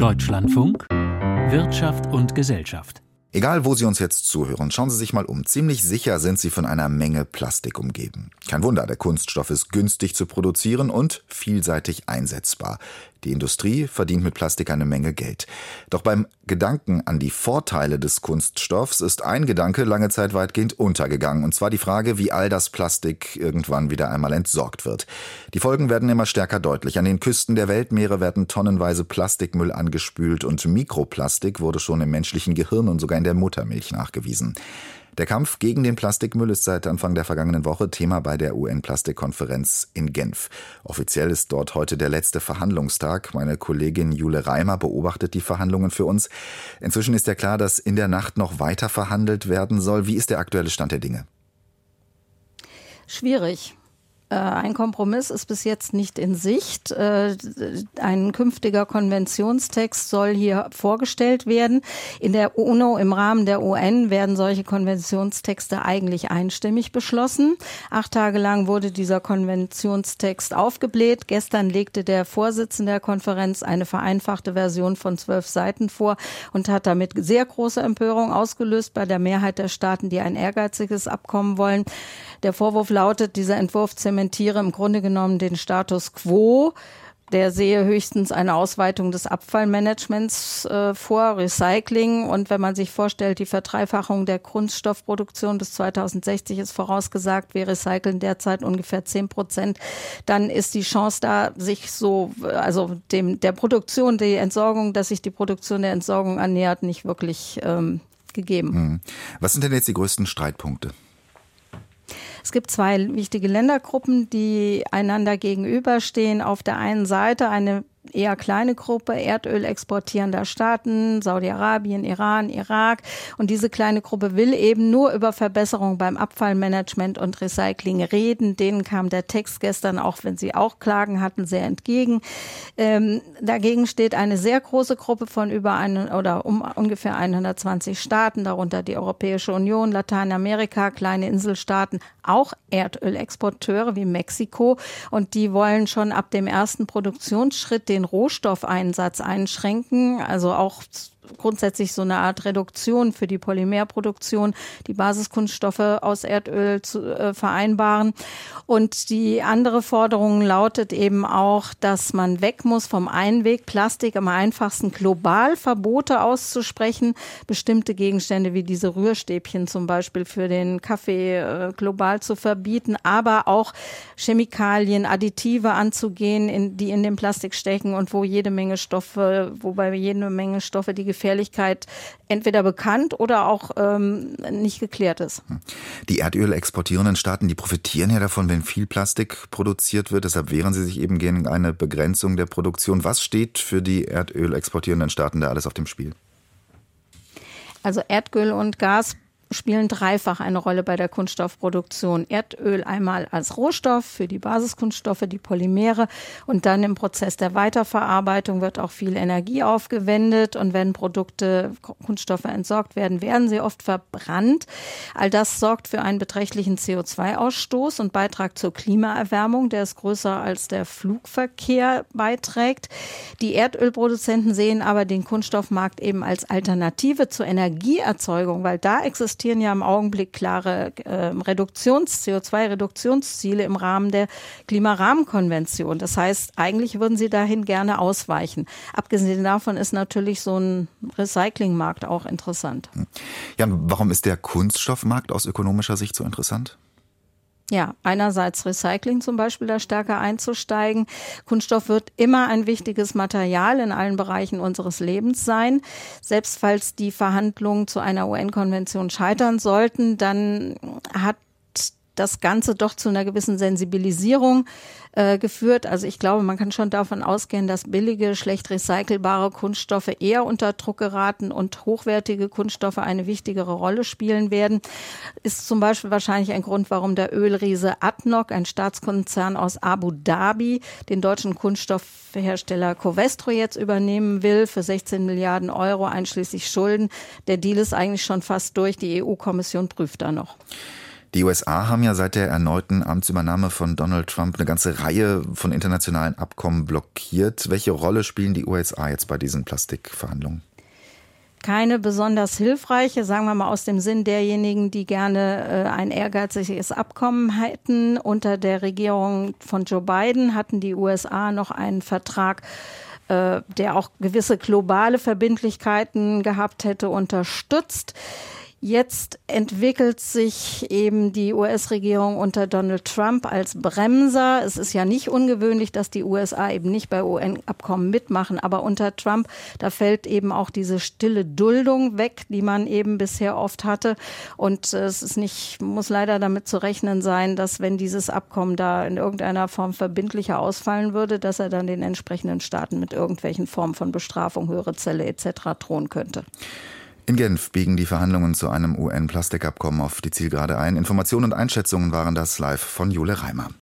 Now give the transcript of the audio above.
Deutschlandfunk Wirtschaft und Gesellschaft. Egal, wo Sie uns jetzt zuhören, schauen Sie sich mal um. Ziemlich sicher sind Sie von einer Menge Plastik umgeben. Kein Wunder, der Kunststoff ist günstig zu produzieren und vielseitig einsetzbar. Die Industrie verdient mit Plastik eine Menge Geld. Doch beim Gedanken an die Vorteile des Kunststoffs ist ein Gedanke lange Zeit weitgehend untergegangen. Und zwar die Frage, wie all das Plastik irgendwann wieder einmal entsorgt wird. Die Folgen werden immer stärker deutlich. An den Küsten der Weltmeere werden tonnenweise Plastikmüll angespült und Mikroplastik wurde schon im menschlichen Gehirn und sogar in der Muttermilch nachgewiesen. Der Kampf gegen den Plastikmüll ist seit Anfang der vergangenen Woche Thema bei der UN-Plastikkonferenz in Genf. Offiziell ist dort heute der letzte Verhandlungstag. Meine Kollegin Jule Reimer beobachtet die Verhandlungen für uns. Inzwischen ist ja klar, dass in der Nacht noch weiter verhandelt werden soll. Wie ist der aktuelle Stand der Dinge? Schwierig. Ein Kompromiss ist bis jetzt nicht in Sicht. Ein künftiger Konventionstext soll hier vorgestellt werden. In der UNO, im Rahmen der UN, werden solche Konventionstexte eigentlich einstimmig beschlossen. 8 Tage lang wurde dieser Konventionstext aufgebläht. Gestern legte der Vorsitzende der Konferenz eine vereinfachte Version von 12 Seiten vor und hat damit sehr große Empörung ausgelöst bei der Mehrheit der Staaten, die ein ehrgeiziges Abkommen wollen. Der Vorwurf lautet, dieser Entwurf zementiere im Grunde genommen den Status quo. Der sehe höchstens eine Ausweitung des Abfallmanagements vor, Recycling. Und wenn man sich vorstellt, die Verdreifachung der Kunststoffproduktion bis 2060 ist vorausgesagt, wir recyceln derzeit ungefähr 10%, dann ist die Chance da, sich der Produktion, die Entsorgung, dass sich die Produktion der Entsorgung annähert, nicht wirklich gegeben. Was sind denn jetzt die größten Streitpunkte? Es gibt 2 wichtige Ländergruppen, die einander gegenüberstehen. Auf der einen Seite eine eher kleine Gruppe Erdöl exportierender Staaten, Saudi-Arabien, Iran, Irak. Und diese kleine Gruppe will eben nur über Verbesserung beim Abfallmanagement und Recycling reden. Denen kam der Text gestern, auch wenn sie auch Klagen hatten, sehr entgegen. Dagegen steht eine sehr große Gruppe von ungefähr 120 Staaten, darunter die Europäische Union, Lateinamerika, kleine Inselstaaten, auch Erdölexporteure wie Mexiko. Und die wollen schon ab dem ersten Produktionsschritt den Rohstoffeinsatz einschränken, also auch grundsätzlich so eine Art Reduktion für die Polymerproduktion, die Basiskunststoffe aus Erdöl zu vereinbaren. Und die andere Forderung lautet eben auch, dass man weg muss vom Einwegplastik, am einfachsten global Verbote auszusprechen, bestimmte Gegenstände wie diese Rührstäbchen zum Beispiel für den Kaffee global zu verbieten, aber auch Chemikalien, Additive anzugehen, die in dem Plastik stecken und wobei jede Menge Stoffe die Gefährlichkeit entweder bekannt oder auch nicht geklärt ist. Die Erdöl exportierenden Staaten, die profitieren ja davon, wenn viel Plastik produziert wird. Deshalb wehren sie sich eben gegen eine Begrenzung der Produktion. Was steht für die Erdöl exportierenden Staaten da alles auf dem Spiel? Also Erdöl und Gas spielen dreifach eine Rolle bei der Kunststoffproduktion. Erdöl einmal als Rohstoff für die Basiskunststoffe, die Polymere, und dann im Prozess der Weiterverarbeitung wird auch viel Energie aufgewendet und wenn Kunststoffe entsorgt werden, werden sie oft verbrannt. All das sorgt für einen beträchtlichen CO2-Ausstoß und Beitrag zur Klimaerwärmung, der ist größer als der Flugverkehr beiträgt. Die Erdölproduzenten sehen aber den Kunststoffmarkt eben als Alternative zur Energieerzeugung, weil da existieren ja im Augenblick klare CO2-Reduktionsziele im Rahmen der Klimarahmenkonvention. Das heißt, eigentlich würden sie dahin gerne ausweichen. Abgesehen davon ist natürlich so ein Recyclingmarkt auch interessant. Jan, warum ist der Kunststoffmarkt aus ökonomischer Sicht so interessant? Ja, einerseits Recycling zum Beispiel, da stärker einzusteigen. Kunststoff wird immer ein wichtiges Material in allen Bereichen unseres Lebens sein. Selbst falls die Verhandlungen zu einer UN-Konvention scheitern sollten, dann hat das Ganze doch zu einer gewissen Sensibilisierung geführt. Also ich glaube, man kann schon davon ausgehen, dass billige, schlecht recycelbare Kunststoffe eher unter Druck geraten und hochwertige Kunststoffe eine wichtigere Rolle spielen werden. Ist zum Beispiel wahrscheinlich ein Grund, warum der Ölriese ADNOC, ein Staatskonzern aus Abu Dhabi, den deutschen Kunststoffhersteller Covestro jetzt übernehmen will für 16 Milliarden Euro einschließlich Schulden. Der Deal ist eigentlich schon fast durch. Die EU-Kommission prüft da noch. Die USA haben ja seit der erneuten Amtsübernahme von Donald Trump eine ganze Reihe von internationalen Abkommen blockiert. Welche Rolle spielen die USA jetzt bei diesen Plastikverhandlungen? Keine besonders hilfreiche, sagen wir mal aus dem Sinn derjenigen, die gerne ein ehrgeiziges Abkommen hätten. Unter der Regierung von Joe Biden hatten die USA noch einen Vertrag, der auch gewisse globale Verbindlichkeiten gehabt hätte, unterstützt. Jetzt entwickelt sich eben die US-Regierung unter Donald Trump als Bremser. Es ist ja nicht ungewöhnlich, dass die USA eben nicht bei UN-Abkommen mitmachen. Aber unter Trump, da fällt eben auch diese stille Duldung weg, die man eben bisher oft hatte. Und es ist muss leider damit zu rechnen sein, dass wenn dieses Abkommen da in irgendeiner Form verbindlicher ausfallen würde, dass er dann den entsprechenden Staaten mit irgendwelchen Formen von Bestrafung, höhere Zölle etc. drohen könnte. In Genf biegen die Verhandlungen zu einem UN-Plastikabkommen auf die Zielgerade ein. Informationen und Einschätzungen waren das live von Jule Reimer.